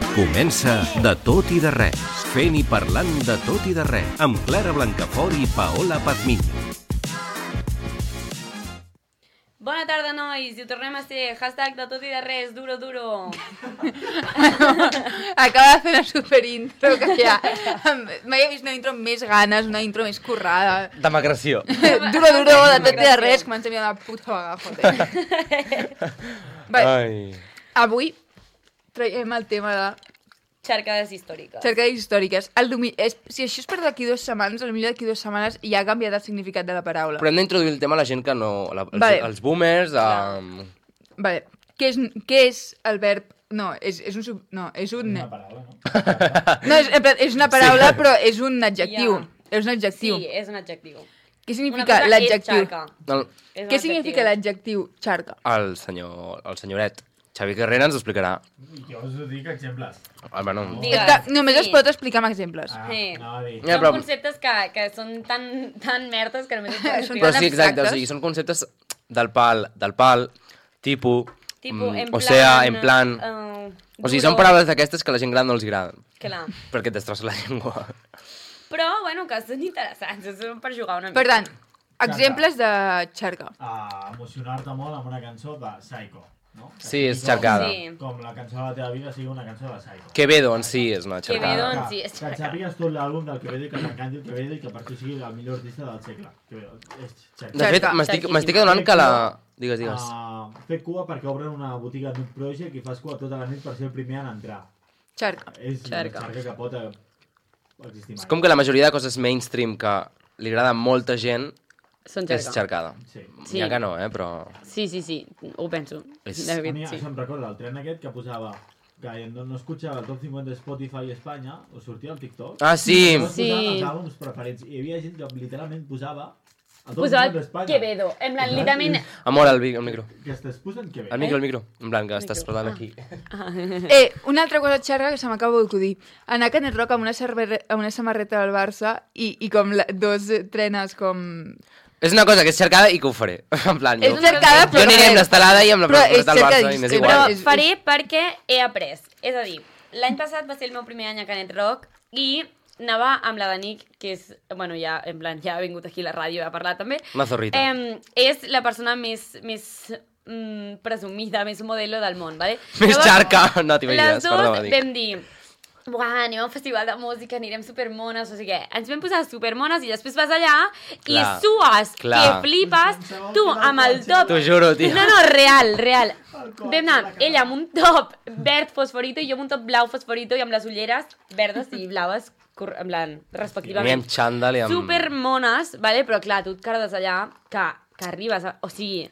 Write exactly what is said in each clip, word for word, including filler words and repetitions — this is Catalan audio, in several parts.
Comença De tot i de res, fent i parlant de tot i de res, amb Clara Blancafort i Paola Pazmiño. Bona tarda, nois, i ho tornem a ser. Hashtag de tot i de res, duro, duro. Acaba de fer una superintro que ja... Mai he vist una intro amb més ganes, una intro més currada. Demacració. Duro, duro, de tot i de res, comença a mirar una puta bagajote. Bé, avui traiem el tema de... Xercades històriques. Xercades històriques. El domi... és... Si això és per d'aquí dues setmanes, potser d'aquí dues setmanes ja ha canviat el significat de la paraula. Però hem d'introduir el tema a la gent que no... La, els, Vale. els boomers... Um... Vale. Què és, què és el verb... No, és, és un... Sub... No, és un... Una paraula, no? No, és, és una paraula, Sí. però és un adjectiu. Ja. És un adjectiu. Sí, és un adjectiu. Què Una significa cosa és l'adjectiu? xarca. El, És un Què significa adjectiu. l'adjectiu xarca? el senyor... El senyoret. Xavi Carrera ens ho explicarà. I jo us dic exemples. Ah, bueno, Digues. És que només Sí. es pot explicar amb exemples. Ah, Sí. anava a dir. Ja, Són però- conceptes que, que són tan, tan merdes que només es poden Són explicar. Però tan sí, exacte, o abstractes. sigui, són conceptes del pal, del pal, tipus, Tipo, mm, en o plan... sea, en plan... Uh, O sigui, són paraules d'aquestes que a la gent gran no els agraden, Clar. perquè et destrossa la llengua. Però, bueno, que són interessants, són per jugar una mica. Per tant, exemples de xarca. A emocionar-te molt amb una cançó de Psycho, no? Sí, és Com- xarcada. Sí. Com la cançó de la teva vida sigui una cançó de Psycho. Quevedo en si és una Quevedo xarcada. en- sí, és que, que xarcada. et sàpigues tot l'àlbum del Quevedo i que t'encanti el Quevedo i que per tu sigui el millor artista del segle. Quevedo, és xarca. De fet, Xarca. m'estic Xarquíssim. m'estic adonant que la... Digues, digues. Uh, fer cua perquè obren una botiga Nude Project i fas cua tota la nit per ser el primer en entrar. Xarca. És Xarca. la xarca que pot eh, existir mai. És com que la majoria de coses mainstream que li agrada a molta gent Són és xerca. xarcada. Sí. Sí. N'hi ha que no, eh, però... Sí, sí, sí, ho penso. És- De A mi veritat, sí. això em recorda el tren aquest que posava que no, no escuchava el top cinquanta de Spotify Espanya o sortia al TikTok. Ah, sí! Llavors Sí. posaven els àlbums preferits i hi havia gent que literalment posava el top Posava cinquanta d'Espanya. Quevedo, en plan, literalment... Amor, al vi- al micro. Que estàs posant Quevedo. Al micro, al micro. En plan, que estàs Micro. parlant aquí. Eh, una altra cosa xarca que se m'acaba d'acudir. Anar a Canet Rock amb una, cerve- amb una samarreta del Barça i, i com la, dos trenes com... És una cosa que és xarcada i que ho faré. En plan, És jo, xarcada, jo però... aniré amb l'estelada i amb la Però és pregunta del Barça i m'és xercadíssim. Però igual. és- faré perquè he après. És a dir, l'any passat va ser el meu primer any a Canet Rock i anava amb la Danic, que és, bueno, ja, en plan, ja ha vingut aquí a la ràdio a parlar també. Una zorrita. Eh, és la persona més, més mm, presumida, més modelo del món, vale? Més Llavors, xarca. No t'imagines, Les perdó, dues dic. vam dir, buah, anem a un festival de música, anirem supermones, o sigui què. Ens vam posar supermones i després vas allà i Clar, sues, clar. que flipes, tu amb el top... T'ho juro, tio. No, no, real, real. cor, Vam anar, la cara. ella amb un top verd fosforito i jo amb un top blau fosforito i amb les ulleres verdes i blaues, cor- en plan, I respectivament. amb xandall i amb... Supermones, vale? Però clar, tu et cardes allà que, que arribes a... O sigui,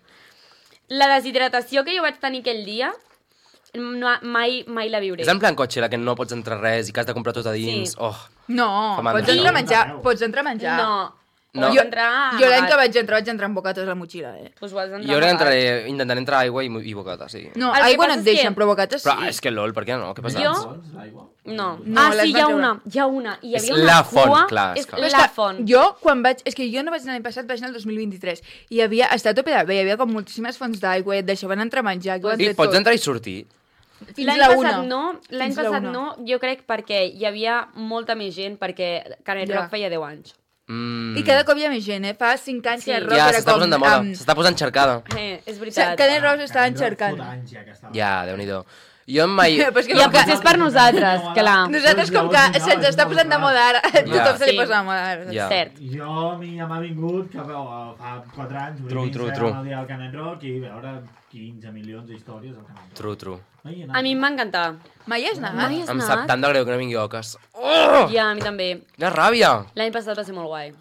la deshidratació que jo vaig tenir aquell dia, no, mai, mai la viuré. És en plan cotxe, la que no pots entrar res i que has de comprar tot a dins. Sí. Oh, No, Fa mandra. pots entrar a I- menjar. Pots entrar a menjar. No. No. Jo, entrar... Jo l'any que vaig entrar, vaig entrar amb bocates a la motxilla, eh? Pues ho has d'entrar jo crec que amagat. entraré, intentaré entrar a aigua i, i bocata, sí. No, El que aigua passa no et és que- deixen, però bocates sí. Però és que lol, per què no? Què passa? Jo- Doncs, l'aigua. No. No, ah, les sí, hi vaig ha veure. una, hi ha una. I hi És havia una la font, cua, clar, és és clar. Però és la que font. Jo, quan vaig... És que jo no vaig anar l'any passat, vaig anar el dos mil vint-i-tres. I hi havia... Està a tope de bé, hi havia com moltíssimes fonts d'aigua, i et deixaven entrar a menjar. Que ho han I tret pots tot. entrar i sortir? Fins L'any la passat una. no, l'any Fins la passat una. no, jo crec perquè hi havia molta més gent, perquè Canet Ja. Rock feia deu anys. Mm. I cada cop hi ha més gent, eh? Fa cinc anys Sí. que Rock Ja, era s'està com... posant de moda, amb- s'està posant xarcada. Eh, és O sigui, veritat. Canet Rock estaven Canet Rock cercant. fot anys ja que estava. Ja, Déu-n'hi-do. Jo mai... Però és que Ja, com que... potser és per nosaltres, clar. Nosaltres, com que se'ns està posant de moda ara, a tothom se li Sí. posa de moda ara. Ja. Cert. I jo, a mi ja m'ha vingut que veu, fa quatre anys, obrir True, true, true. el dia del Canet Rock i veure quinze milions d'històries al Canet Rock. True, true. Ai, he anat. A mi em va encantar. Mai has anat? Mai has Em anat? sap tant de greu que no vingui oques. Oh! Ja, a mi també. Quina ràbia! L'any passat va ser molt guai.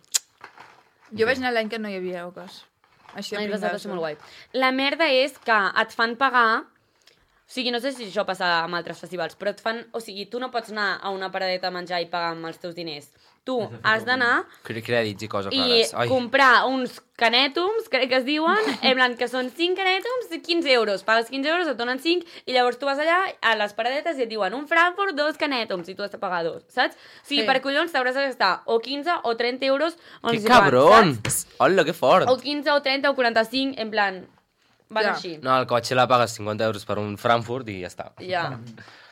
Jo vaig anar l'any que no hi havia ocas. Així a L'any passat va pringar-se. ser molt guai. La merda és que et fan pagar... O sigui, no sé si això passa amb altres festivals, però et fan... O sigui, tu no pots anar a una paradeta a menjar i pagar amb els teus diners. Tu has d'anar Cre- Crèdits i coses i rares. Ai. comprar uns canètums, crec que es diuen, en plan que són cinc canètums, quinze euros. Pagues quinze euros, et donen cinc, i llavors tu vas allà a les paradetes i et diuen un Frankfurt, dos canètums, i tu has de pagar dos, saps? O sigui, Sí. per collons t'hauràs de gastar o quinze o trenta euros, o no Que sé quant, cabron! saps? Hola, que fort! O quinze o trenta o quaranta-cinc, en plan... Van Ja. així. No, al cotxe la pagues cinquanta euros per un Frankfurt i ja està. Ja.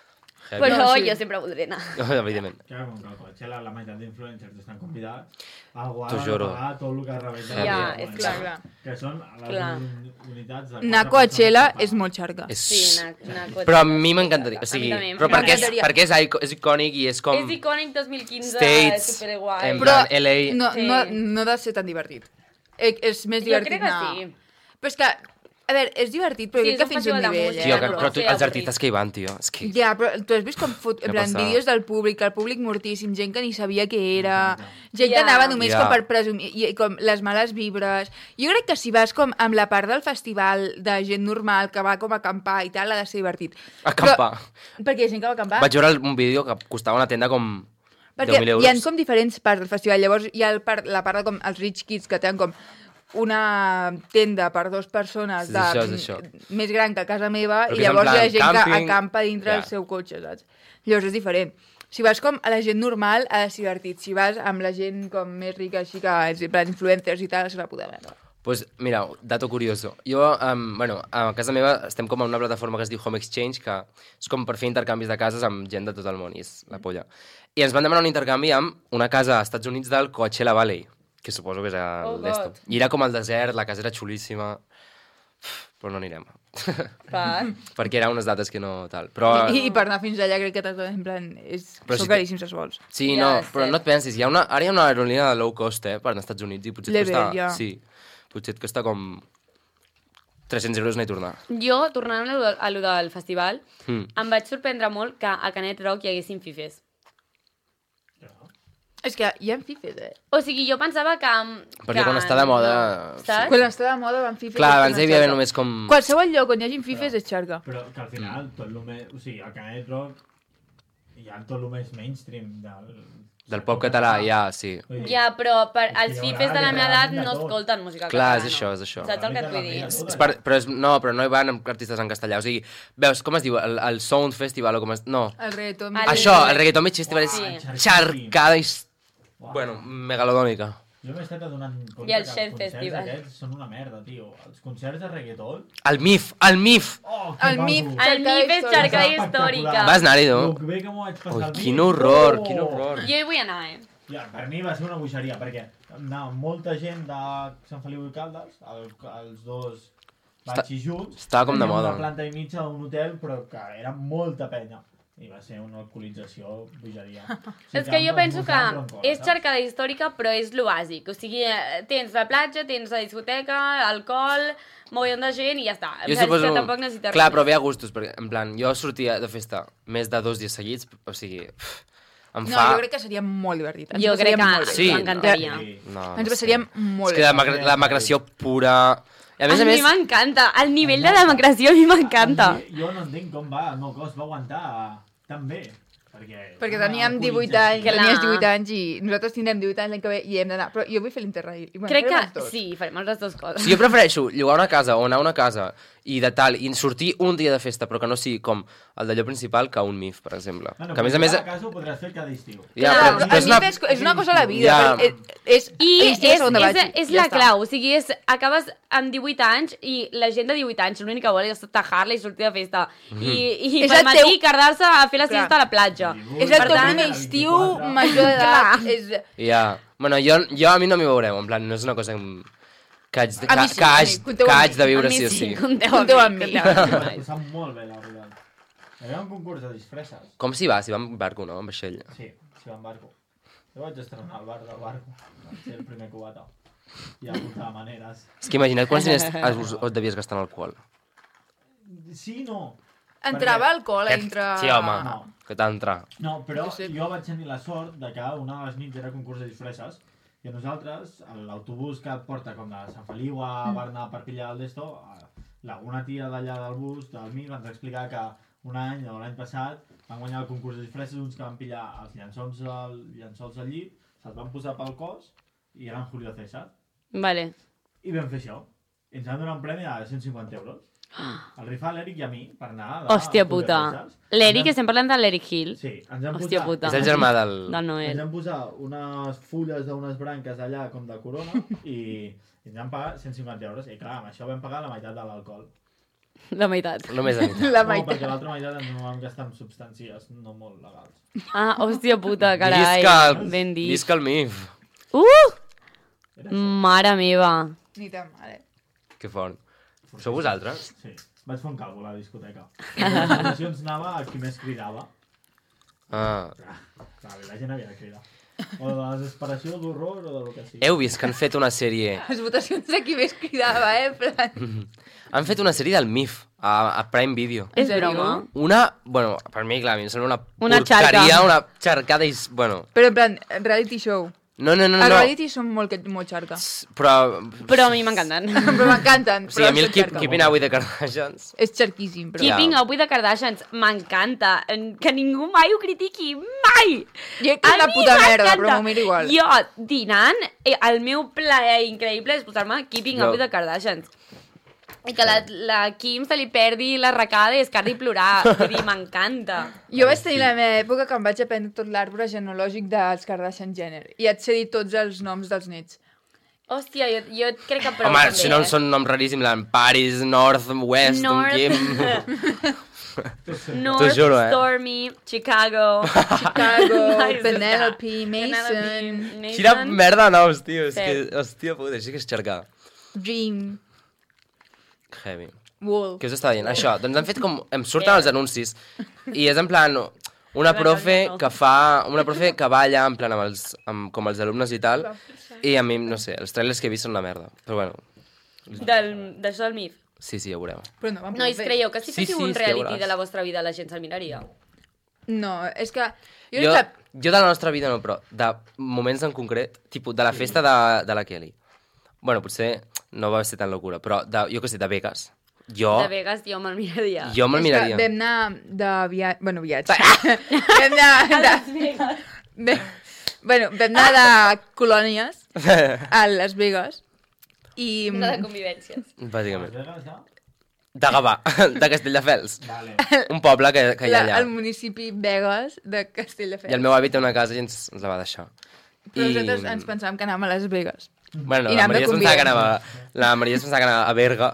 Heavy. Però No, sí. jo sempre voldré anar. Evidentment. Clar, com que al Coachella la meitat d'influencers estan convidats, algú ha T'ho de juro. pagar tot el que rebenta. Ja, la és gent. clar, clar. Que són les Clar. un- unitats de... Anar a quatre Coachella persones és que molt xarga. És... Sí, anar, anar a Coachella. Però a mi m'encantaria. O sigui, A mi també, però perquè és, m'encantaria. perquè és, ico- és icònic i és com... És icònic dos mil quinze, States, superguai. en Però plan, L A... no, Sí. no, no ha de ser tan divertit. Eh, és més Jo divertit crec que anar... sí. Però és que, a veure, és divertit, però Sí, crec és que un fins a un festival de nivell, música, eh? Tio, que, no, però tu, sí, els avorrit. artistes que hi van, tio, és que... Ja, però tu has vist com fot, en Què plan, passa? vídeos del públic, el públic mortíssim, gent que ni sabia què era, gent Ja. que anava només Ja. com per presumir, i, i com les males vibres. Jo crec que si vas com amb la part del festival de gent normal que va com a acampar i tal, ha de ser divertit. Acampar. Però, perquè hi ha gent que va acampar. Vaig veure un vídeo que costava una tenda com Perquè deu mil euros. hi ha com diferents parts del festival. Llavors hi ha el part, la part de com els rich kids que tenen com una tenda per dues persones Sí, de, això és això. més gran que a casa meva Però i que és en llavors hi ha plan gent càmping. que acampa dintre Ja. del seu cotxe, saps? Llavors és diferent. Si vas com a la gent normal, ha de ser divertit. Si vas amb la gent com més rica, així que és en plan influencers i tal, se va poder veure. Pues mira, dato curioso. Jo, um, bueno, a casa meva estem com a una plataforma que es diu Home Exchange, que és com per fer intercanvis de cases amb gent de tot el món, i és la polla. I ens van demanar un intercanvi amb una casa als Estats Units del Coachella Valley, que suposo que és el Oh, d'esto. God. I era com al desert, la casa era xulíssima, però no anirem. Per... Perquè eren unes dates que no tal. Però, I, I per anar fins allà crec que tot, en plan, és, Però són si- caríssims els vols. sí, Ja, no, és però cert. no et pensis, hi ha una, ara hi ha una aerolínia de low cost, eh, per anar als Estats Units, i potser et Level, costa... ja. Sí, potser et costa com tres-cents euros anar i tornar. Jo, tornant a lo, a lo del festival, Mm. em vaig sorprendre molt que a Canet Rock hi haguessin fifes. És que hi ha fifes, eh? O sigui, jo pensava que... Perquè que quan està de moda, No, saps? Quan està de moda van fifes... Clar, és abans una hi havia xarga. només com... Qualsevol lloc on hi hagi fifes és xarga. Però que al final, tot el més... O sigui, al Canet Rock hi ha tot el més mainstream del... Del pop català, ja, sí. Vull dir, Ja, però per, És que els hi fifes haurà de la meva edat literalment de no tot. escolten música Clar, catalana. és això, és això. Saps el que et vull dir? Tot. És per, però és, no, però no hi van amb artistes en castellà. O sigui, veus, com es diu? El, el Sound Festival o com es... No. El reggaeton... El- Això, el reggaeton Beach Festival és Sí. xarcada i... Uau. Bueno, megalodònica. Jo m'he estat adonant compte I el que Shell els concerts Festival. aquests són una merda, tio. Els concerts de reggaeton... El M I F, el M I F! Oh, que El M I F. maco. El M I F és Xarcada xarcada Espectacular. històrica. Vas anar-hi, no? Lo bé que m'ho vaig passar Ui, al M I F. quin horror, Oh! quin horror. Jo hi vull anar, eh? Ja, per mi va ser una boixeria, perquè anava molta gent de Sant Feliu i Caldes, el, els dos batxis junts. estava com de Teníem moda. una planta i mitja d'un hotel, però que era molta penya. I va ser una alcoholització bogeria. O sigui, És que jo vam penso que esmorzar, però en cola, és saps? xarcada històrica, però és lo bàsic. O sigui, eh, tens la platja, tens la discoteca, alcohol, mogollon de gent i ja està. Jo Saps suposo... que tampoc necessites Clar, res però més. ve a gustos, perquè, en plan, jo sortia de festa més de dos dies seguits, o sigui, pff, em No, fa... jo crec que seria molt divertit. Ens Jo ho passaríem crec que molt bé. Sí, m'encantaria. Sí. No, Ens no ho passaríem sé. molt És que bé. la, mac la macració pura... I a més A, a mi més... m'encanta. El nivell de democràcia a mi m'encanta. Jo no entenc com va, el meu cos va aguantar tan bé. Perquè, Perquè una teníem divuit alcoholització. anys, Clar. tenies divuit anys i nosaltres tindrem divuit anys l'any que ve i hem d'anar. Però jo vull fer l'Interrail. I bueno, Crec farem que els dos. sí, farem les dues coses. Si jo prefereixo llogar una casa o anar a una casa i de tal, i sortir un dia de festa, però que no sigui com el d'allò principal que un M I F, per exemple. Bueno, que a més a més... a casa ho podràs fer cada estiu. Ja, Clar, però, però però el M I F és, és una cosa a la vida. Ja. perquè És, és, I estiu a és, segon de és, batxi, és ja la està. clau, o sigui, és, acabes amb divuit anys i la gent de divuit anys l'únic que vol és tajar-la i sortir de festa. I, i És per el matí teu- quedar-se a fer la Clar. siesta a la platja. És el Per teu tant, primer estiu vint-i-quatre. major d'edat. Clar. És... Ja. Bueno, jo, jo a mi no m'hi veureu, en plan, no és una cosa que, que, haig, de, A mi que, sí, que, a haig, mi, compteu que amb haig de mi. viure a mi sí o sí, sí. compteu Compteu amb amb mi. mi. compteu amb Va mi. passar molt bé, la veritat. Hi havia un concurs de disfresses. Com s'hi va? S'hi va amb barco, no? Amb vaixell. Sí, s'hi va en barco. Jo vaig estrenar al bar del barco. Vaig ser el primer cubata. I a portar maneres. És que imagina't quants diners us, us devies gastar en alcohol. Sí, no. Entrava Perquè- alcohol Que- entre... Sí, home, No. que t'ha d'entrar. No, però Jo sé. jo vaig tenir la sort de que una de les nits era concurs de disfresses i a nosaltres, a l'autobús que et porta com de Sant Feliu a Barna per pillar el d'esto, la, una tia d'allà del bus, del M I F, ens va explicar que un any o l'any passat van guanyar el concurs de disfresses uns que van pillar els llençols al, llençols al llit, se'ls van posar pel cos i eren Julio César. Vale. I vam fer això. I ens van donar un premi de cent cinquanta euros. El rifar l'Eric i a mi per anar de Hòstia Julio puta. Césars. L'Eric, Ens estem parlant de l'Eric Hill. vam- Sí, ens vam Hòstia posar... puta. És el germà del... Del Ens Noel. vam posar unes fulles d'unes branques allà com de corona i, i ens vam pagar cent cinquanta euros. I clar, amb això vam pagar la meitat de l'alcohol. La meitat. Només la meitat. La No, perquè meitat. l'altra meitat ens ho vam gastar amb substàncies no molt legals. Ah, hòstia puta, carai. Visca el, Ben dit. visca el M I F. Uh! Mare meva. Ni tan mal, eh? Que fort. Sou vosaltres? Sí, vaig fer un càlcul a la discoteca. A les celebracions anava a qui més cridava. Ah. Ah, clar, la gent havia de cridar. O de la desesperació, d'horror o del que sigui. Heu vist que han fet una sèrie... Les votacions de qui més cridava, eh? En plan... Han fet una sèrie del M I F a, a Prime Video. És sèrio? broma? Una, bueno, per mi, clar, a mi em sembla una, Una porqueria, xarca. una xarcada i... Bueno, Però en plan, reality show. no, no, no, Els no. reality són molt, molt xarca. Però... Però a mi m'encanten. Però m'encanten. O sigui, a mi el són Keep, xarca. Keeping Up with the Kardashians... És xarquíssim, però... Ja. Keeping Up with the Kardashians m'encanta. Que ningú mai ho critiqui. Mai! Jo que és A una mi puta merda, m'encanta. però m'ho miro igual. Jo, dinant, eh, el meu plaer increïble és posar-me Keeping No. Up with the Kardashians. I que la, la Kim se li perdi l'arracada i es cardi a plorar. Vull dir, m'encanta. Jo vaig tenir la meva època que em vaig aprendre tot l'arbre genològic dels Kardashian Jenner. I et sé dir tots els noms dels nets. Hòstia, jo, jo crec que prou Home, també, si no eh? són noms raríssims, en Paris, North, West, North, Kim... North, T'ho juro, eh? Stormy, Chicago, Chicago, Nice, Penelope, Penelope, Mason, Mason. Quina merda de noms, tio. És Sí. que, hòstia puta, això que és xarcar. Dream, Heavy. Wolf. Què us estava dient? Això, doncs han fet com... Em surten els anuncis i és en plan... Una profe que fa... Una profe que balla en plan amb els, amb, com els alumnes i tal. I a mi, no sé, els trailers que he vist són una merda. Però bueno, Del, d'això del M I F. sí, sí, ja ho veureu. Però no vam Nois, fer. creieu que si Sí, féssiu sí, un és que reality veuràs. de la vostra vida la gent se'l miraria? No, és que... Jo, Jo, crec que... jo de la nostra vida no, però de moments en concret, tipus de la festa de, de la Kelly. Bueno, potser no va ser tan locura, però de, jo què sé, de Vegas. Jo, De Vegas jo me'l miraria. jo me'l és que miraria. vam anar de viatge... Bueno, viatge. vam anar de... Vam... Bueno, vam anar de colònies a Las Vegas i... No de convivències. Bàsicament. Las Vegas, ja? De Gavà, de Castelldefels. Vale. Un poble que, que hi ha la, allà. el municipi Vegas de Castelldefels. I el meu avi té una casa i ens, ens la va deixar. Però nosaltres ens pensàvem que anàvem a Las Vegas. Bueno, i la anàvem de Maria es pensava que convivència. anava... La Maria es pensava que anava a Berga.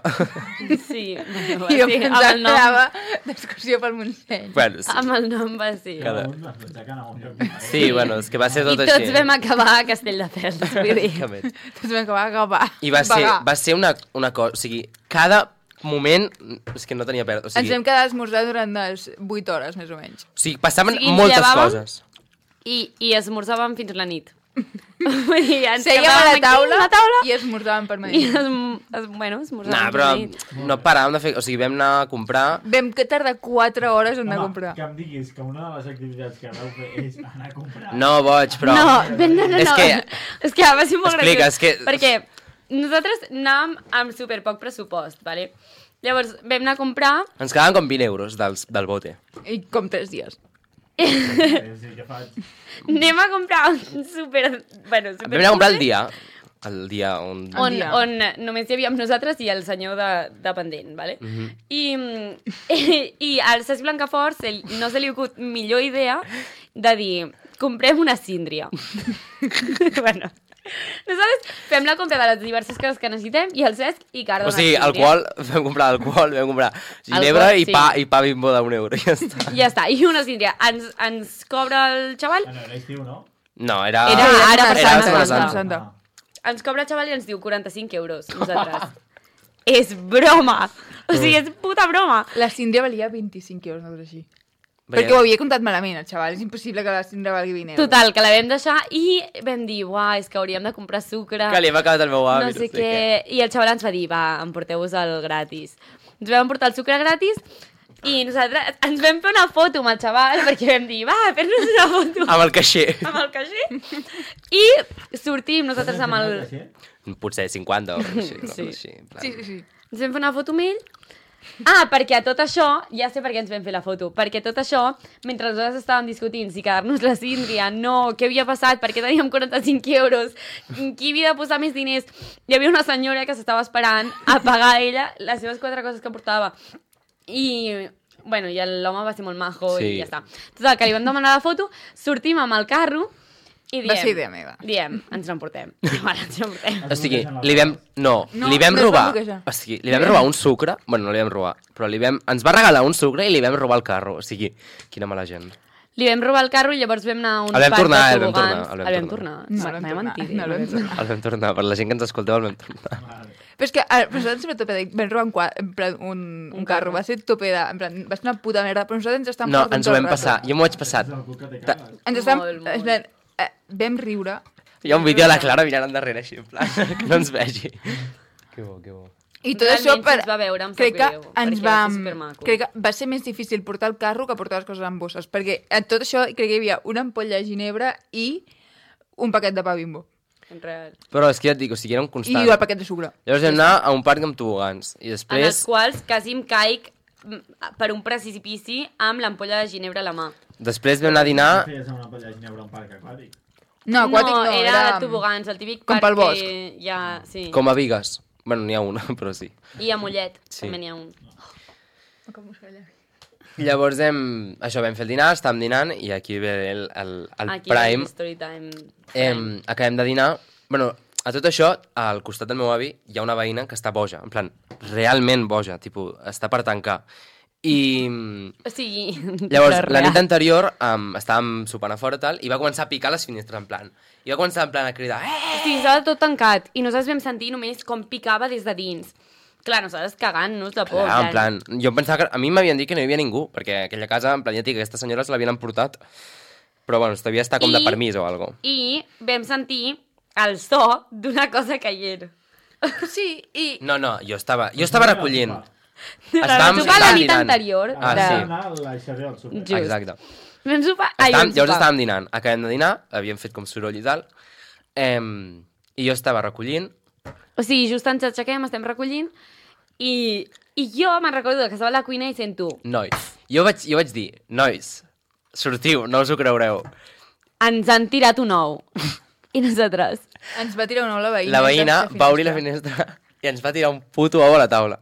Sí, I jo sí, amb pensava el que nom. anava d'excursió pel Montseny. bueno, sí. Amb el nom va ser. Cada- Un es pensava que anava a un lloc diferent. sí, bueno, és que va ser I tot tots així. vam acabar a Castelldefels, vull dir. Bàsicament. Tots vam acabar a acabar. I va ser, Vagar. va ser una, una cosa... O sigui, cada moment... És que no tenia perdre. O Ens sigui, vam quedar a esmorzar durant les vuit hores, més o menys. o sigui passaven O sigui, ens moltes llevàvem coses. I, i esmorzàvem fins la nit. Vull dir, ens Sèiem a quedàvem la aquí, taula, a la taula i esmorzàvem per i Madrid. es, es, bueno, esmorzàvem Nah, fins però la nit. no paràvem de fer... O sigui, vam anar a comprar... Vam que tardar quatre hores en anar a Home, comprar. que em diguis que una de les activitats que vau fer és anar a comprar... No, boig, però... No, ben, no, no, És no. que- És que va ser molt Explica, graciós. és que- Perquè nosaltres anàvem amb super poc pressupost, vale? Llavors vam anar a comprar Ens quedaven com vint euros dels, del bote. I com tres dies. Sí, sí, què faig? anem a comprar un super... Bueno, super Vam anar a comprar el dia. El dia on... on, dia. on només hi havíem nosaltres i el senyor de, dependent, vale? Mhm. I, i, i al Cesc Blancafort se, li- no se li ha hagut millor idea de dir, comprem una síndria. bueno, nosaltres fem la compra de les diverses coses que necessitem i el Cesc i carda O una sigui, síndria. alcohol, vam comprar alcohol, vam comprar ginebra Alcohol, i, sí. pa, i pa bimbo d'un euro, i ja està. Ja està, i una síndria. Ens, ens cobra el xaval, Bueno, era estiu, no? No, era... Era ara per era Setmana Setmana Santa. Santa. Ah. ens cobra el xaval i ens diu quaranta-cinc euros, nosaltres. És broma! O sigui, és puta broma! La síndria valia vint-i-cinc euros, no així. Veia- Perquè ho havia comptat malament, el xaval. És impossible que la síndria valgui vint euros. Total, que la vam deixar i vam dir, uah, és que hauríem de comprar sucre. Que li hem acabat el meu avi, no sé què. I el xaval ens va dir, va, emporteu-vos el gratis. Ens vam emportar el sucre gratis i nosaltres ens vam fer una foto amb el xaval perquè vam dir, va, fes-nos una foto Amb el caixer. amb el caixer. I sortim nosaltres amb el... Potser cinquanta o així. Sí. així en plan. Sí, sí, sí. Ens vam fer una foto amb ell. Ah, perquè a tot això, ja sé per què ens vam fer la foto, perquè tot això, mentre nosaltres estàvem discutint si quedar-nos la síndria, no, què havia passat, per què teníem quaranta-cinc euros, qui havia de posar més diners, hi havia una senyora que s'estava esperant a pagar ella les seves quatre coses que portava. I, bueno, i l'home va ser molt majo Sí. i ja està. Total, que li vam demanar la foto, sortim amb el carro I Va ser diem, idea meva. diem, ens l'emportem. Vale, ens l'emportem. O sigui, li vam... No, No, li vam no es va robar... bloquejar. O sigui, li vam robar un sucre... Bueno, no li vam robar, però li vam... ens va regalar un sucre i li vam robar el carro. O sigui, quina mala gent. Li vam robar el carro i llavors vam anar a un El vam parc tornar, de el vam tobogans. tornar, el vam El vam tornar. tornar. No el vam M'he tornar, mentit, no el vam tornar. El vam tornar, per la gent que ens escolteu el vam tornar. Però és que a nosaltres sempre tope de... Vam robar un, qua- en plan, un, un carro, va ser tope de... En plan, va ser una puta merda, però nosaltres ens estàvem No, portant ens ho tot vam el passar. rato. Jo m'ho vaig passar. És el cul que te cagues. Ens estàvem... Molt, molt. En plan, eh, vam riure. Hi ha un vídeo de la Clara mirant endarrere així, en plan, que no ens vegi. Que bo, que bo. I tot Realment, això si per... ens va veure, em sap crec que greu, ens perquè va... va ser supermaco. Crec que va ser més difícil portar el carro que portar les coses en bosses, perquè en tot això crec que hi havia una ampolla de ginebra i un paquet de pa Bimbo. Real. Però és que ja et dic, o sigui, era un I constant. el paquet de sucre. Llavors vam anar a un parc amb tobogans. I En els després, quals quasi em caic mm, per un precipici amb l'ampolla de ginebra a la mà. després vam anar a dinar... Què feies amb una polla de ginebra a un parc aquàtic? No, aquàtic no, era, era... de tobogans, el típic com parc pel bosc. que hi ha... Sí. Com a Vigues. Bueno, n'hi ha una, però sí. I a Mollet, Sí. també n'hi ha un. Llavors hem... Això, vam fer el dinar, estàvem dinant, i aquí ve el, el, el Aquí prime. el story time. Em, acabem de dinar... Bueno, a tot això, al costat del meu avi, hi ha una veïna que està boja. En plan, realment boja, tipus, està per tancar. I... O sigui... Llavors, però la nit real. anterior um, estàvem sopant a fora tal, i va començar a picar les finestres, en plan. I va començar en plan a cridar, eh! O sigui, estava tot tancat i nosaltres vam sentir només com picava des de dins. Clar, nosaltres cagant-nos de por. Clar, en plan, jo em pensava que... A mi m'havien dit que no hi havia ningú, perquè aquella casa, en plan, ja et dic, aquesta senyora se l'havien emportat, però bueno, devia estar com I- de permís o alguna cosa. I vam sentir el so d'una cosa caient. Sí, i... No, no, jo estava, jo estava recollint. La Estàvem- vam sopar la estàvem nit dinant. anterior. Ah, de... sí. Anar a la Xavier al súper. Just. Exacte. Vam sopar... Ai, Estàvem, vam llavors sopar. estàvem dinant, acabem de dinar, havíem fet com soroll i tal, em, i jo estava recollint, O sigui, just ens aixequem, estem recollint, i, i jo me'n recordo que estava a la cuina i sento nois. Jo vaig, jo vaig dir, nois, sortiu, no us ho creureu. ens han tirat un ou. I nosaltres... Ens va tirar un ou la veïna. La veïna de va obrir la finestra i ens va tirar un puto ou a la taula.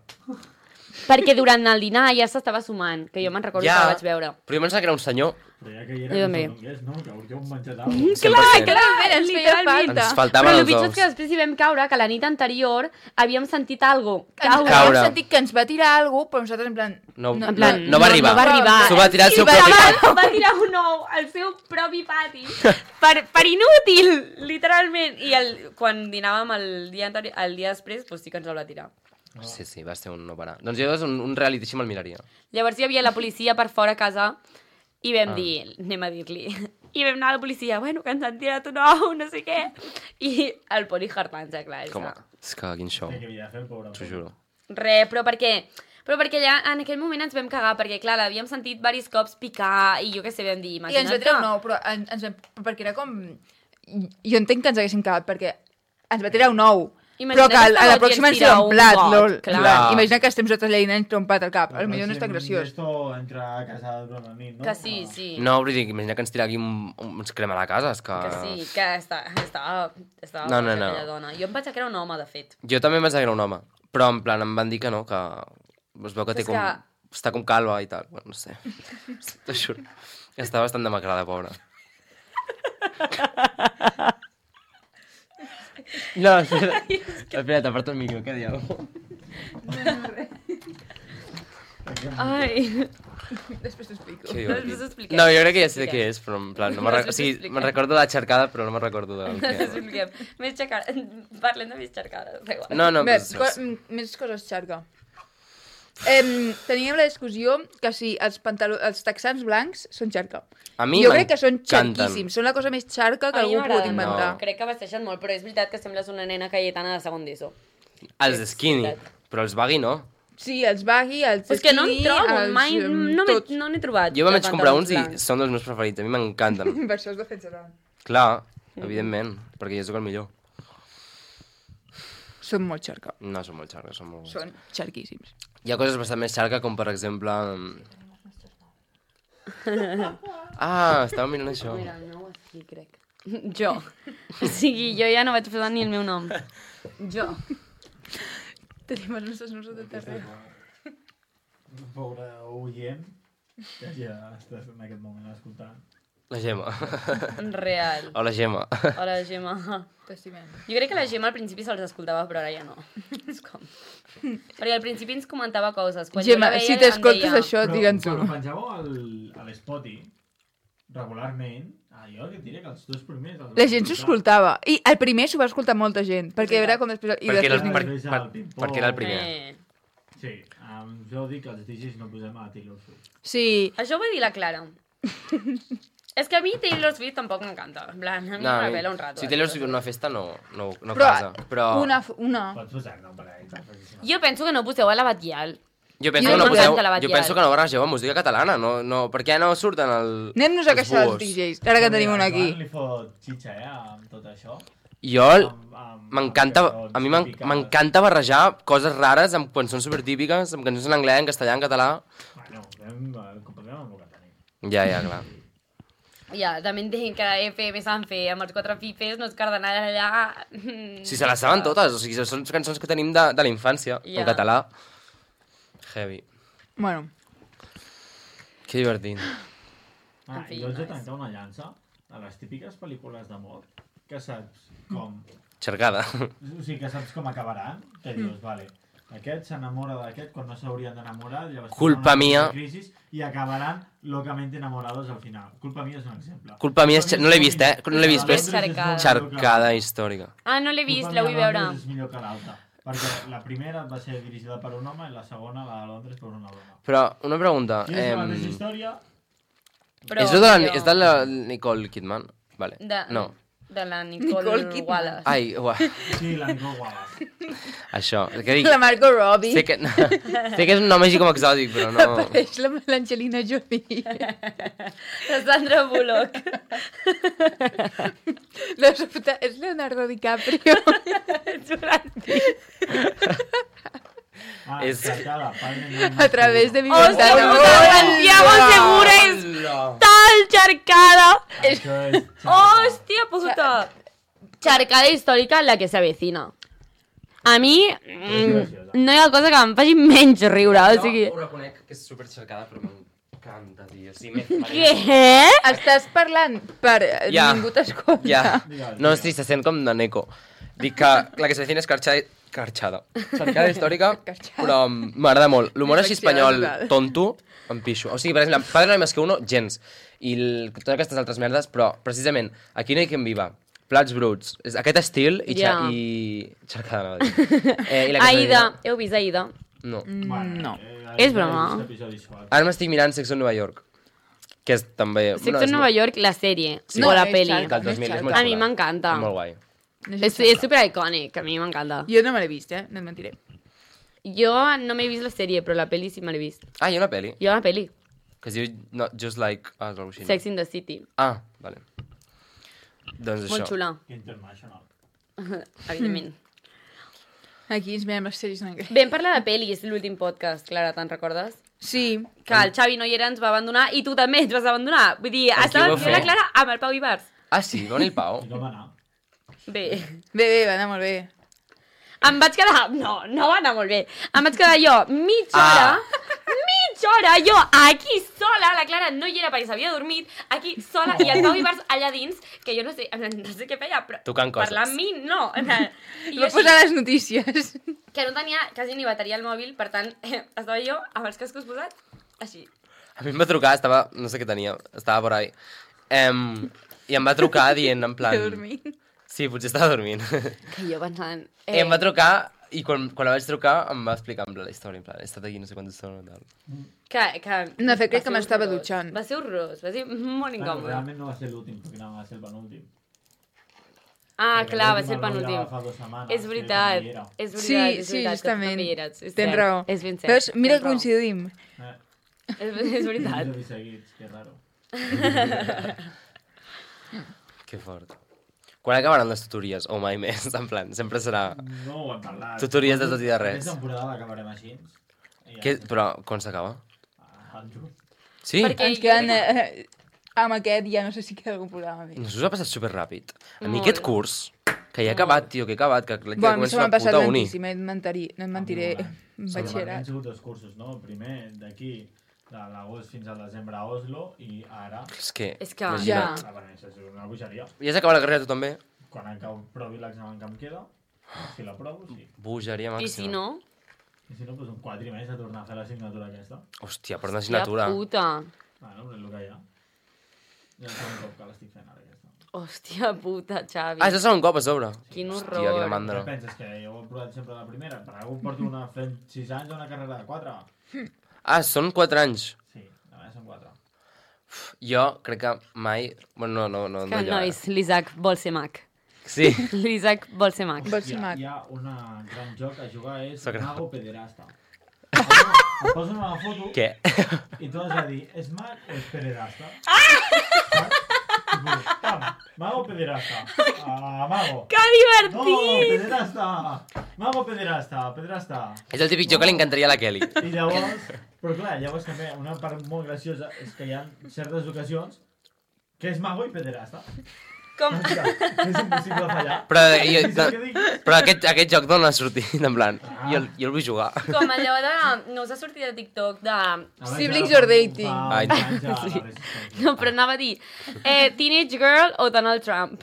Perquè durant el dinar ja s'estava sumant, que jo me'n recordo Ja. que el vaig veure. Però jo pensava que era un senyor. Però ja que hi era, Jo que també. us donés, no? Que hauríeu menjat alguna cosa. cent per cent. clarament, ens feia literalment. falta. Ens faltaven Però el els pitjor ous. és que després hi vam caure, que la nit anterior havíem sentit algo Ens caure. Caure. vam sentir que ens va tirar alguna cosa, però nosaltres en plan... No, No, no, En plan, no va arribar. No va arribar. S'ho va tirar al seu va, propi va, pati. va tirar un ou al seu propi pati. Per, per inútil, literalment. I el, quan dinàvem el dia, anterior, el dia després, doncs sí que ens el va tirar. Sí, sí, va ser un no parar. Doncs jo un, un reality així me'l miraria. Llavors hi havia la policia per fora a casa i vam Ah. dir, anem a dir-li. I vam anar a la policia, bueno, que ens han tirat un ou, no sé què. I el poli hartant-se, clar. Com a... Com És que quin show, Què havia de fer el pobre? t'ho juro. Re, però perquè... Però perquè ja en aquell moment ens vam cagar, perquè clar, l'havíem sentit diversos cops picar i jo què sé, vam dir, I ens imagina't va tirar un ou, però en, ens vam... perquè era com... Jo entenc que ens haguessin cagat, perquè ens va tirar un ou. Imagina't Però que a, a la estar pròxima boig ens i ens tira un tira plat, un lol. got, clar. En plan, Imagina que estem sota allà i ens tira un plat al cap. Però Potser no és tan graciós. Esto entra a casa durant la nit, no? Que sí, Ah. sí. No, vull dir, imagina que ens tira aquí un, un, uns crema a la casa, és que... Que sí, que està, estava, estava No, no, boja no. aquella dona. Jo em pensava que era un home, de fet. Jo també em pensava que era un home, però en plan em van dir que no, que es veu que té És com... que- Està com calva i tal, bueno, no sé. T'ho juro. Està bastant demacrada, pobra. No, espera. Espera, t'aparto el micro, què dieu? Ai, Després t'ho explico. Què després diu? expliquem. No, jo crec que ja sé de què és, però en plan, no me'n recordo... O Després sigui, expliquem. me'n recordo de la xarcada, però no me'n recordo del Després que... expliquem. Més xarcades. Parlem de més xarcades. da igual. No, no, Bé, doncs... co m- més coses xarca. Em, teníem la discussió que si els, pantalo els texans blancs són xarca. A mi jo crec que són m'encanten. xarquíssims. Són la cosa més xarca que A mi algú ha pogut m'agraden, inventar. No. Crec que vesteixen molt, però és veritat que sembles una nena cayetana de segon d'ESO. Els skinny, però els baggy no. Sí, els baggy, els Pues que no en skinny, trobo, els, mai, em, no m'he tots. no n'he trobat. Jo me'n de vaig comprar pantalons uns i blancs. són dels meus preferits, a mi m'encanten. Per això es defensaran. Clar, evidentment, perquè jo sóc el millor. Són molt xarca. No, són molt xarques, són molt... Són xarquíssims. Hi ha coses bastant més xarca, com per exemple... Ah, estava mirant això. Mira, el meu aquí, crec. Jo. O sigui, jo ja no vaig posar ni el meu nom. Jo. Tenim els nostres nosos de terra. Pobre oient, que ja estàs en aquest moment escoltant. La Gemma. Real. O la Gemma. O la Gemma. T'estimem. Jo crec que la Gemma al principi se'ls escoltava, però ara ja no. És com... Perquè al principi ens comentava coses. Quan Gemma, jo la veia, si t'escoltes em deia... això, Però digue'ns-ho. quan pengeu al, a l'Spotty, regularment, ah, jo que et diré que els dos primers... Els La gent s'ho escoltava. I el primer s'ho va escoltar molta gent, perquè era com després... I Perquè era, després el, ningú. per, per, perquè era el primer. Eh. Sí, um, jo dic que els D Js no posem a Taylor Swift. Sí. Això ho va dir la Clara. És que a mi Taylor Swift tampoc m'encanta. En plan, a mi No, no, me pela un rato. si Taylor Swift en una festa no, no, no Però, casa. Però una... una... Pots posar-ne un parell. perquè si no- Jo penso que no poseu a la Batllal. jo penso, Jo que no no poseu, m'encanta la jo Batllal. penso que no barregeu amb música catalana. No, no, per què no surten el, Anem-nos a els queixar dels búhos? D Js, ara que tenim un aquí. Joan li fot xitxa, eh, amb tot això. Jo Amb- amb- m'encanta, amb a mi m'en- típiques. m'encanta barrejar coses rares amb cançons supertípiques, amb cançons en anglès, en castellà, en català. Bueno, fem, eh, comparem amb el que tenim. Ja, ja, clar. Ja, també entenc que F M s'han fet amb els quatre fifes, no és que d'anar allà... Si se les saben totes, o sigui, són cançons que tenim de, de la infància, Ja. en català. Heavy. Bueno, Que divertit. Ah, En fi, jo haig de nois. tancar una llança a les típiques pel·lícules d'amor, que saps com... Xercada. O sigui, que saps com acabaran, que dius, vale, aquest s'enamora d'aquest quan no s'haurien d'enamorar, llavors Culpa tenen una mia. crisis i acabaran locamente enamorados al final. Culpa mia és un exemple. Culpa mia és... No l'he vist, eh? No l'he vist, però és Xercada. xercada històrica. Ah, no l'he vist, Culpa la mia vull a veure. Londres és millor que l'altra, perquè la primera va ser dirigida per un home i la segona, la de Londres, per una dona. Però, una pregunta. I és la em, mateixa història, Però, és, de la, jo- és de la Nicole Kidman? Vale. De, No. De la Nicole, Nicole Kidman. Wallace. Ai, ua, sí, la Nicole Wallace. això. El que dic... la Margot Robbie. Sé que, sé que és un nom així com exòtic, però no... Apareix la l'Angelina Jolie. La Sandra Bullock. De sobte, és Leonardo DiCaprio. Ah, És- cercada, padre, no, no, A través de mi Hòstia ventana. puta, Santiago Segura és tal xarcada. Això és... Hòstia puta. Xarcada històrica en la que s'avecina. A mi mm, no hi ha cosa que em faci menys riure, o sigui... Jo ho reconec que és superxercada, però m'encanta, tio. Sí, m'he... Què? Estàs parlant per... Ja. Ningú t'escolta. Ja. Digue'l, No, digue'l. sí, se sent com de Neko. Dic que la que se define és carxada, carxada. Cercada històrica, però m'agrada molt. L'humor així Dislexia espanyol total. tonto, em pixo. O sigui, per exemple, Padre no hay más que uno, gens. I el, totes aquestes altres merdes, però precisament, aquí no hi ha quien viva. Plats bruts. És aquest estil i... Ja. Ja. i... Xercada, no eh, i la que se Aida. define- Heu vist Aida? No. Bueno, no. eh, És broma. he vist episodis suaus. Ara m'estic mirant Sexo en Nova York, que és també... Sexo bueno, és en Nova molt- York, la sèrie. Sí. O la és peli. xarca, Del dos mil, no és és molt A mi xula. m'encanta. És molt guai. No És, és super icònic, a mi m'encanta. Jo no me l'he vist, eh? No et mentiré. Jo no m'he vist la sèrie, però la peli sí me l'he vist. Ah, hi ha una pel·li Hi ha una peli, que es diu Not Just Like Us o alguna cosa així. Sex in the City. Ah, vale. Doncs Molt això. xula, International. evidentment. Aquí ens veiem les sèries en anglès. Vam parlar de pel·lis l'últim podcast, Clara, te'n recordes? Sí. Que el Xavi no hi era, ens va abandonar, i tu també ens vas abandonar. Vull dir, Amb qui estava ho vau jo i la fer? Clara amb el Pau Ibars. Ah, sí? Va venir el Pau? I com va anar? Bé. Bé, bé, va anar molt bé. Em vaig quedar... No, no va anar molt bé. Em vaig quedar jo mitja hora... Ah. Mitja hora, jo aquí sola, la Clara no hi era perquè s'havia dormit, aquí sola, i el Pau Ibars allà dins, que jo no sé, en plan, no sé què feia, però Tocant coses. parlar amb mi, no. En plan, I jo Va així, posar les notícies. que no tenia quasi ni bateria al mòbil, per tant, eh, estava jo amb els cascos posats, així. A mi em va trucar, estava... No sé què tenia, estava por ahí. Em, I em va trucar dient, en plan... De dormir. Sí, potser estava dormint. Que jo pensant... Eh... I em va trucar, i quan, quan la vaig trucar em va explicar en plan, la història, en plan, he estat aquí no sé quanta estona i tal. Que, que No, de fet, crec va que ser m'estava horrorós. dutxant. Va ser horrorós, va ser molt Bueno, incòmode. realment no va ser l'últim, perquè no va ser el penúltim. Ah, Perquè clar, va l'últim ser el el va penúltim. gravar fa dues setmanes, És que veritat, jo no hi era. és veritat, Sí, és sí, veritat, que tu justament. també hi eres. És Tens cert, raó. És ben cert. Veus? Mira, tens raó. coincidim. Eh, És, és veritat. episodis seguits, que raro. Que fort. Quan acabaran les tutories? O mai més, en plan, sempre serà... No ho hem parlat. Tutories de tot i de res. Aquesta temporada l'acabarem així. I ja Que, està. però, quan s'acaba? Ah, al juny. Sí? Perquè- Ens queden... Eh, amb aquest ja no sé si queda algun programa més. Nos us ha passat superràpid. A mi Molt. aquest curs, que ja he acabat, tio, que he acabat, que, que Bueno, a mi se començo m'ha la passat puta uni. lentíssim, eh? no et mentiré, no et mentiré. Molt bé. Però Batxillerat. han sigut dos cursos, no? El primer, d'aquí de l'agost fins al desembre a Oslo, i ara... És que... És que... imagina't. Ja. La Vanessa és una bogeria. I has acabat la carrera tu també? Quan encara provi l'examen que em queda, si la provo, sí. Bogeria màxima. I si no? I si no, doncs un quadrimestre a tornar a fer l'assignatura aquesta. Hòstia, per una assignatura. Hòstia puta. Bueno, és el que hi ha. Ja el segon cop que l'estic fent ara, aquesta. Hòstia puta, Xavi. Ah, és el segon cop a sobre. Quin Hòstia, horror. quina Què mandra. penses, que jo ho he provat sempre la primera? Per algú porto una fent sis anys o una carrera de quatre? Ah, són quatre anys. Sí, de vegades són quatre. Jo crec que mai... Bueno, no, no, no, Que no jo. nois, l'Isaac vol ser mag. Sí. L'Isaac vol ser mag. Vols ser Hi ha, mag. hi ha una gran joc a jugar, és Sagrada. Mago Pederasta. Em posen- em posen una foto Què? i tu has de dir, és mag o és pederasta? Ah! Pam, mago o pederasta? Ah, mago. Que No, divertit! pederasta! Mago o pederasta? Pederasta. És el típic joc que li encantaria a la Kelly. I llavors, però clar, llavors també una part molt graciosa és que hi ha certes ocasions que és mago i pederasta. Com... Hòstia, és impossible fallar. Però, jo, I saps què dic? però aquest, aquest joc d'on ha sortit, en plan, jo, el- jo el vull jugar. Com allò de... No us ha sortit de TikTok de... Abans Siblings ja or fa- dating. fa Ai, uns anys ja sí. la resistència. No, però anava a dir eh, Teenage Girl o Donald Trump.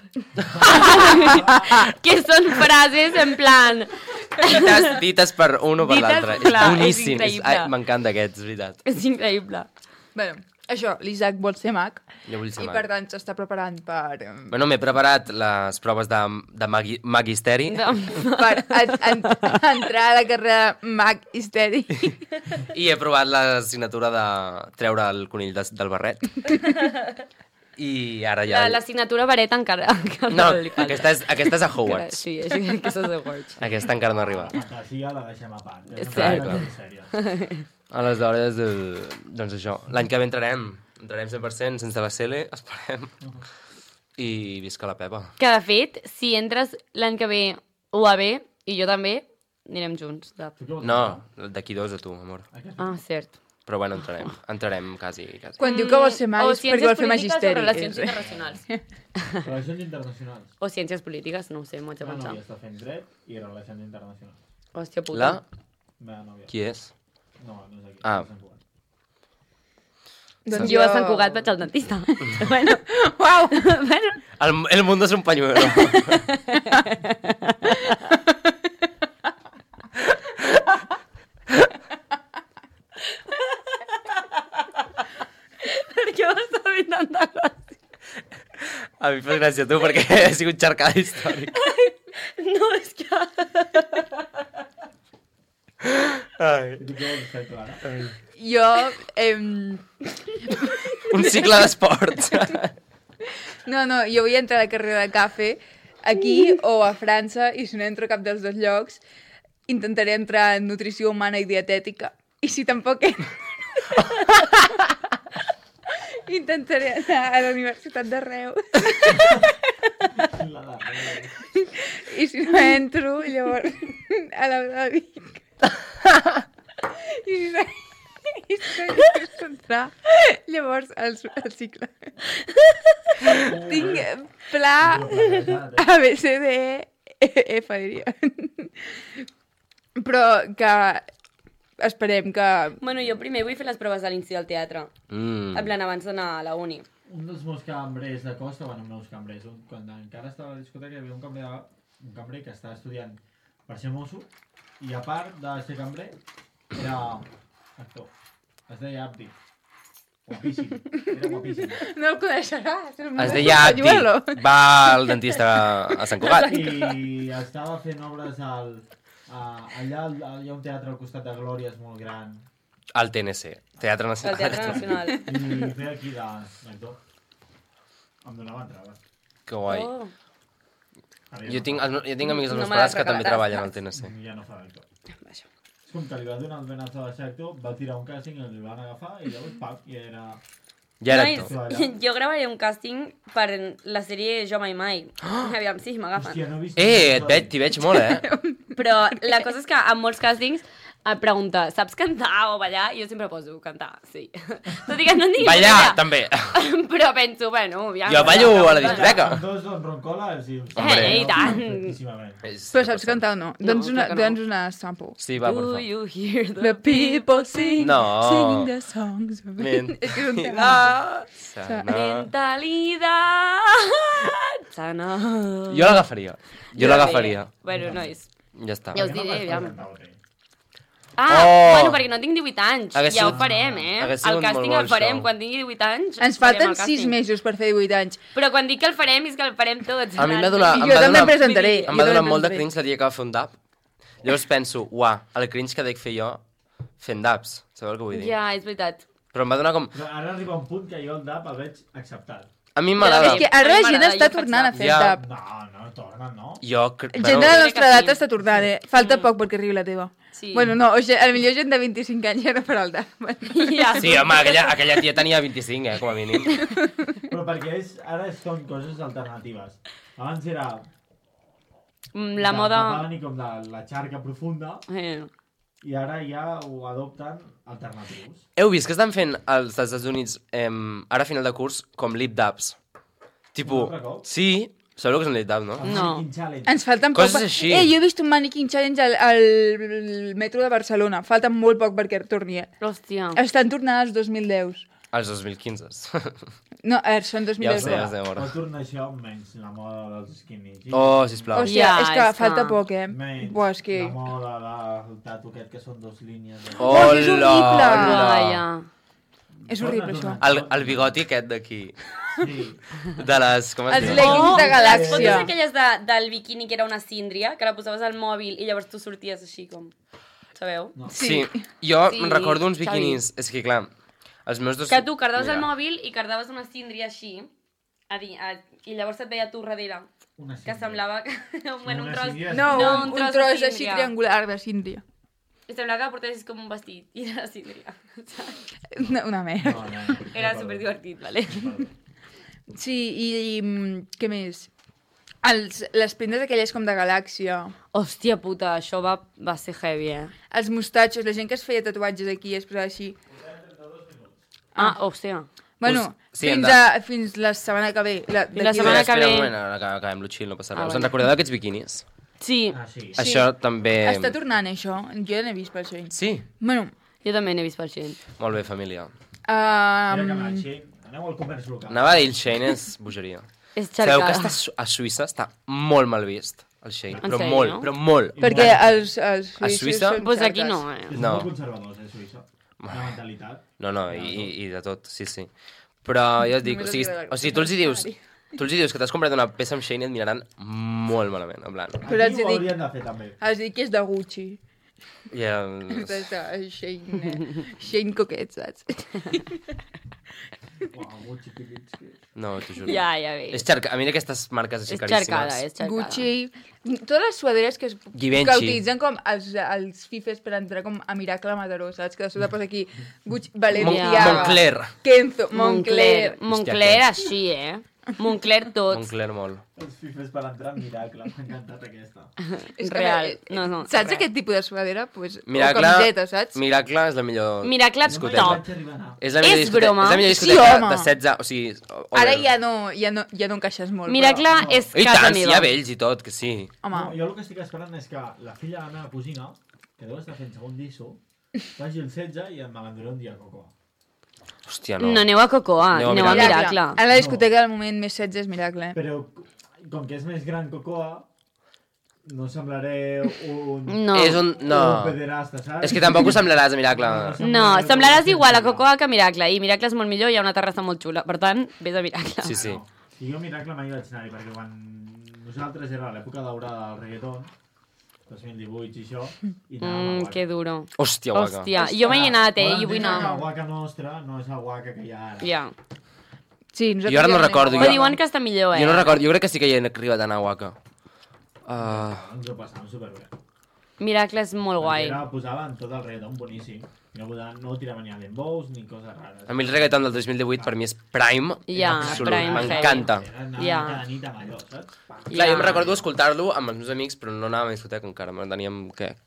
Que són frases en plan... Dites, dites per un o per Dites, l'altre. És clar, és boníssim. És increïble. ai, m'encanta aquest, és veritat. És increïble. Bueno, això, l'Isaac vol ser mag Jo vull ser i mag. per tant s'està preparant per... em, Bueno, m'he preparat les proves de, de magui, magisteri No. per en, en, entrar a la carrera mag histeri. i he provat l'assignatura de treure el conill de, del barret. I ara ja... La- L'assignatura vareta encara... encara No, li falta. aquesta és, aquesta és a Encara- Hogwarts. Sí, és, aquesta és de Hogwarts. Aquesta encara no arriba. La fantasia la deixem a part. És Deixem cert. a part sèries. Aleshores, eh, doncs això, l'any que ve entrarem. Entrarem cent per cent sense la Cele, esperem. I visca la Pepa. Que, de fet, si entres l'any que ve U A B, i jo també, anirem junts. De... Tu què vols No, fer? d'aquí dos a tu, amor. Aquest? Ah, cert. Però bueno, entrarem. Entrarem quasi, quasi. Quan diu que vol ser mag o és perquè vol fer ciències polítiques magisteri. o relacions És- internacionals. Relacions internacionals. O ciències polítiques, no ho sé, m'ho haig de La pensar. nòvia està fent dret i relacions internacionals. Hòstia puta. La? La nòvia. Qui és? No, no és aquí. Ah. és a Sant Cugat. Doncs Jo a Sant Cugat vaig al dentista. bueno, Uau! bueno, El, el mundo es un pañuelo. per què m'està fent tanta gràcia? A mi fas gràcia tu, perquè he sigut xarcada històrica. No, és que... Ai. I tu què vols fer, Clara? Jo... Em... Un cicle d'esports. No, no, jo vull entrar a la carrera de cafè aquí o a França i si no entro a cap dels dos llocs intentaré entrar en nutrició humana i dietètica. I si tampoc entro... intentaré anar a la Universitat de Reus. La de... I si no entro, llavors a la de Vic. I si no... I si no deixo entrar, llavors al, al cicle. Tinc pla A, B, C, D, E, F, diria. Però que esperem que... Bueno, jo primer vull fer les proves de l'Insti del Teatre. Mm. En plan, abans d'anar a la uni. Un dels meus cambrers de Costa, bueno, meus cambrers, un, quan encara estava a la discoteca hi havia un cambrer, un cambrer que estava estudiant per ser mosso i a part de ser cambrer era actor. Es deia Abdi. Guapíssim. Era guapíssim. No el coneixeràs. És Es deia Abdi. Va al dentista a Sant Cugat. I estava fent obres al... A, allà al- hi ha un teatre al costat de Glòries molt gran Al T N C, Teatre Al Nacional. Teatre Nacional. i feia aquí de d'actor. Em donava entrada. Que guai. Oh. Ara ja Jo no tinc, fa. jo tinc amics dels No meus me pares les que també regalaràs. treballen al T N C. Ja no fa d'actor. Vaja. És com que li va donar el benazo de ser actor, va tirar un càsting, el van agafar i llavors, pam, i era... Ja era Nois, actor. jo gravaré un càsting per la sèrie Jo Mai Mai. Aviam si m'agafen. Hòstia, no he vist... Eh, et veig, t'hi veig molt, eh? Però la cosa és que en molts càstings em pregunta, saps cantar o ballar? I jo sempre poso cantar, sí. Tot i que no en digui Ballar, també. Però penso, bueno, ja... Jo ballo a la discoteca. Amb dos don roncoles i... Eh, i tant. Perfectíssimament. Però saps cantar o no? No, Doncs una, clar que no. doncs una sample. Sí, va, Do porfa. you hear the... The people sing, No. singing the songs. of- Men- És que és un tema. Ah, sana. Mentalitat sana. Jo l'agafaria. Jo l'agafaria. Bueno, nois. Ja està. Ja us diré, Per què no aviam. vas cantar, Oti? Ah, Oh! bueno, perquè no tinc divuit anys. Hagués Ja ho sigut- farem, eh? hagués El sigut càsting molt el bo, farem això. quan tingui divuit anys. Ens farem falten el sis càsting. mesos per fer divuit anys. Però quan dic que el farem és que el farem tots. A mi em va donar... I em jo va també donar- em presentaré. Em Jo va donar també molt de presentaré. cringe el dia que va fer un dab. Llavors penso, uah, el cringe que dec fer jo fent dabs. Sabeu el que vull dir? Ja, és veritat. Però em va donar com... Però ara arriba un punt que jo el D A P el veig acceptat. A mi Ja, m'agrada. És que A ara mi la gent m'agrada, està jo faig tornant a dab. fer Ja. tap. No, no, tornen, no? Jo... cre- Gent de bueno, la crec nostra que edat sí. està tornant, eh? Falta poc perquè arribi la teva. Sí. Bueno, no, o sigui, a millor gent de vint-i-cinc anys ja no farà el tap. Ja. Sí, home, aquella, aquella tia tenia vint-i-cinc, eh, com a mínim. Però perquè és, ara són coses alternatives. Abans era... Mm, La de moda... Papa Dani com de la xarca profunda Eh. i ara ja ho adopten alternatius. Heu vist que estan fent als Estats Units, eh, ara a final de curs, com lip dabs? Tipo, Un altre cop? sí, sabeu que és un lip dab, no? El No. Mannequin Challenge. Ens falten poc... Coses per- així. Eh, jo he vist un Mannequin Challenge al, al metro de Barcelona. Falta molt poc perquè torni. eh? Hòstia. Estan tornant als dos mil deu. Els dos mil quinze. No, eh, són dos mil Ja deu. ho sé, ja ho sé, Pot veure. tornar això menys la moda dels skinny jeans. Oh, sisplau. O sigui, Ja, és que és que- falta poc, eh? Menys Buah, és que... la moda del tatu aquest que són dos línies. De... Oh, és horrible! Hola! Vaja. És horrible, això. El, el bigoti aquest d'aquí. Sí. De les... Com es Els diu? leggings de Les galàxia. fotos aquelles de, del biquini que era una síndria, que la posaves al mòbil i llavors tu sorties així com... Sabeu? No. Sí, jo Sí, me'n recordo uns Xavi. biquinis... És que, clar, els meus dos... Que tu cardaves el Mira. mòbil i cardaves una síndria així, a dir, a, i llavors et veia tu darrere, Una que síndria. semblava que... bueno, un Una tros... síndria és- No, No, un, un un tros de tros així síndria. triangular de síndria. I semblava que portessis com un vestit, i era la síndria. Una, una merda. No, no, no. Era No, superdivertit, vale? Sí, i, i mm, què més? Els, les prendes aquelles com de galàxia. Hòstia puta, això va, va ser heavy, eh? Els mostatxos, la gent que es feia tatuatges aquí i es posava així. Ah, hòstia. Bueno, Pues, sí, fins, hem de- a, fins la setmana que ve. La, Fins la d'aquí setmana de- que Espera ve. un moment, ara que acabem lo chill, no passa Ah, res. Us vale. en recordeu d'aquests biquinis? Sí, Ah, sí. Sí. Això també... Està tornant, això. Jo n'he vist per això. Sí? Bueno, jo també n'he vist per gent. Molt bé, família. Mira que um, amb el Shein, aneu al comerç local. Anava a dir el Shane és bogeria. És Sabeu que xarcada. està, a Su- a Suïssa està molt mal vist, el Shane. En Però sèrio? molt, però molt. perquè els, els A suïssos Suïssa? són Pues aquí xarques. no, eh? És No. molt conservadors, eh, Suïssa. La mentalitat. No, no, i, i, i de tot, sí, sí. Però jo et dic, o Només sigui, els agrada o sigui tu els hi dius, el tu els hi dius que t'has comprat una peça amb Shane i et miraran molt malament, en plan. Però els Aquí hi ho dic- haurien de fer també. Has dit que és de Gucci. I, eh, És de Shane, eh, Shane Coquet, saps? Uau, Gucci, Pilitsky. no, t'ho juro. Ja, ja veig. És xarca... A mi aquestes marques així És xarcada, caríssimes. és xarcada. Gucci... Totes les suaderes que, es, Givenchy. que utilitzen com els, els fifes per entrar com a Miracle a Mataró, saps? Que de sota posa aquí Gucci, Mon Balenciaga, Moncler. Kenzo, Moncler. Moncler. Moncler així, eh? Moncler tots. Moncler molt. Els fifes per entrar en miracle. M'ha encantat aquesta. És que, Real. eh, No, no. Saps res. aquest tipus de suadera? Pues, Miracle, o camiseta, saps? Miracle és la millor... Miracle discoteca. top. Vaig arribar a anar. És la millor És discoteca, broma? És la millor Sí, discoteca home. de setze... O sigui... o- Ara over. ja no, ja, no, ja no encaixes molt. Miracle no. és I casa tant, si hi meva. ha vells i tot, que sí. Però, home, No, jo el que estic esperant és que la filla de la meva cosina, que deu estar fent segon d'ISO, vagi el setze i em m'enduré un dia a Cocoa. Hòstia, No no. aneu a Cocoa, Aneu a aneu a Miracle. Miracle. Ara la discoteca del moment més setze és Miracle. Però com que és més gran Cocoa, no semblaré un... No. És un... No. Un pederasta, saps? És que tampoc ho semblaràs a Miracle. No, semblaràs igual a Cocoa que a Miracle, i Miracle és molt millor, hi ha una terrassa molt xula, per tant, vés a Miracle. Sí, sí. I jo a Miracle mai vaig anar-hi, perquè quan nosaltres era l'època daurada del reggaeton, dos mil divuit i això, i anàvem a Mm, Waka. que duro. Hòstia, guaca. Hòstia, jo mai he anat, eh, Poden i vull pensar que anar. El Waka nostre no és el Waka que hi ha ara. Ja. Sí, nosaltres Jo ara no ja anem recordo, a- Però diuen que està millor, eh? Jo no recordo, jo crec que sí que hi he arribat a anar a Waka. Uh, Ens ho passàvem superbé. Miracle és molt guai. Era, posaven tot el reggaeton boníssim. No, posaven- no tiraven ni a dembows ni coses rares. a mi el reggaeton del dos mil divuit per mi és prime. Ja, absolut. prime M'encanta. Era anar Ja. cada nit amb allò, saps? Pam. Clar, Ja. jo em recordo escoltar-lo amb els meus amics, però no anàvem a discoteca encara. Me teníem, què?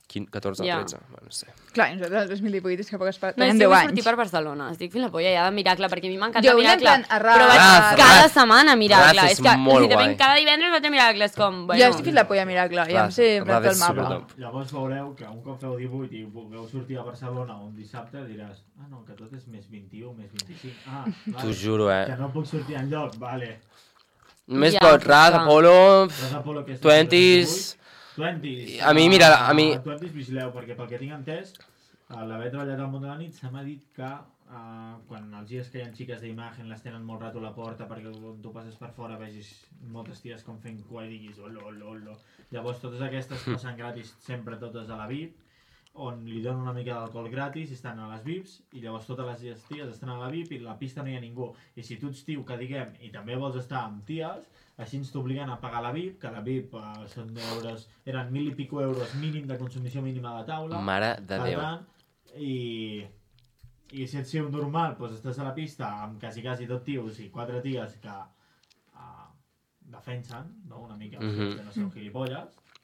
catorze, Ja. tretze, bueno, no sé. Clar, i nosaltres el dos mil divuit és que poc es pa... No, tenim estic deu vull anys. sortir per Barcelona. Estic fent la polla ja de Miracle, perquè a mi m'encanta Jo vull en Miracle. plan a Ras. Però vaig Ras, cada Ras. setmana a Miracle. Ras és És que molt literalment guai. cada divendres vaig a Miracle. És com, bueno... Jo estic fent la polla a Miracle, ja em Ras, sé en plan Ras tot el és mapa. supertop. Llavors veureu que un cop feu divuit i vulgueu sortir a Barcelona un dissabte diràs ah no, que tot és més vint-i-u, més vint-i-cinc. Ah, vale. T'ho juro, eh. Que no puc sortir enlloc, vale. Només Ja, pot, Ras, clar. Apolo... Res Apolo que és Twenties... Twenties. A mi, mira, a mi- Twenties vigileu, perquè pel que tinc entès, a l'haver treballat al món de la nit, se m'ha dit que uh, quan els dies que hi ha xiques d'imatge les tenen molt rato a la porta perquè quan tu passes per fora vegis moltes ties com fent cua i diguis olo, olo, olo. Llavors totes aquestes passen gratis sempre totes a la V I P, on li donen una mica d'alcohol gratis i estan a les V I Ps, i llavors totes les ties estan a la V I P i a la pista no hi ha ningú. I si tu ets tio, que diguem, i també vols estar amb ties, així ens t'obliguen a pagar la V I P, que la V I P uh, són euros, eren mil i pico euros mínim de consumició mínima de taula. Mare de Per Déu. tant, i, i si ets un normal, doncs estàs a la pista amb quasi quasi tot tios i quatre ties que uh, defensen, no? Una mica, Mhm. que no són gilipolles,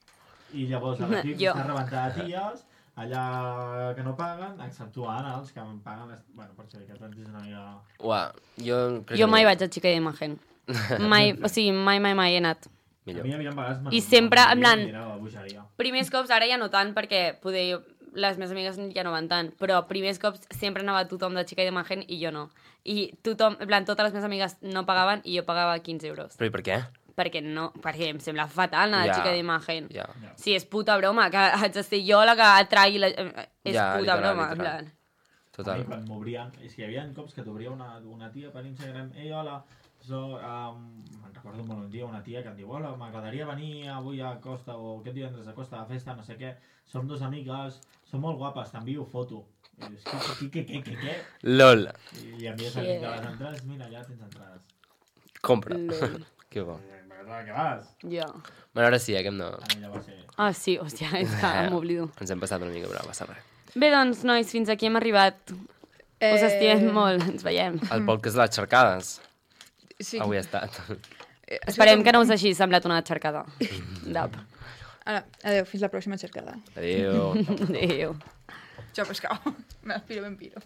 i llavors a la V I P Jo. està rebentada de ties, allà que no paguen, exceptuant els que paguen, les... bueno, per això que tant és una mica... Uà, jo crec Jo que mai no. vaig a Xica d'imatge. Mai, o sigui, mai, mai, mai he anat. A Millor. mi havia vegades... I sempre, en plan- Era la bogeria. Primers cops, ara ja no tant, perquè poder, les meves amigues ja no van tant, però primers cops sempre anava tothom de Xica d'imatge i jo no. I tothom, en plan, totes les meves amigues no pagaven i jo pagava quinze euros. Però i per què? Perquè no, perquè em sembla fatal anar de Ja. Xica d'imatge. Ja. Sí, és puta broma, que haig de ser jo la que atragui la... És Ja, puta literal, broma, en literal. plan. A Total. mi quan m'obrien, és que hi havia cops que t'obria una, una tia per Instagram, ei, hola, so, um, me'n recordo molt un dia, una tia que em diu, hola, m'agradaria venir avui a Costa, o aquest divendres a Costa de festa, no sé què, som dos amigues, són molt guapes, t'envio foto. I dius, què, què, què, què, què? LOL. I, i envies el link de les entrades, mira, ja tens entrades. Compra. Lol. Que bo. Eh, M'agrada que vas. Ja. Bueno, ara sí, eh, que hem de... A mi ja va ser... Ah, sí, hòstia, és que m'oblido. Ens hem passat una mica, però no passa res. Bé, doncs, nois, fins aquí hem arribat. Eh, Us estimem molt, ens veiem. El podcast de les xarcades. Sí. Avui ha estat. Eh, Esperem que no us hagi semblat una xarcada. D'ap. Ara, adéu, fins la pròxima cercada. Adéu. Adéu. Xau, pescau. M'aspiro ben piro.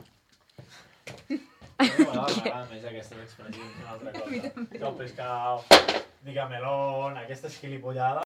M'agrada més aquestes expressions, una altra cosa. Chau pescado, diga melón, aquestes gilipollades.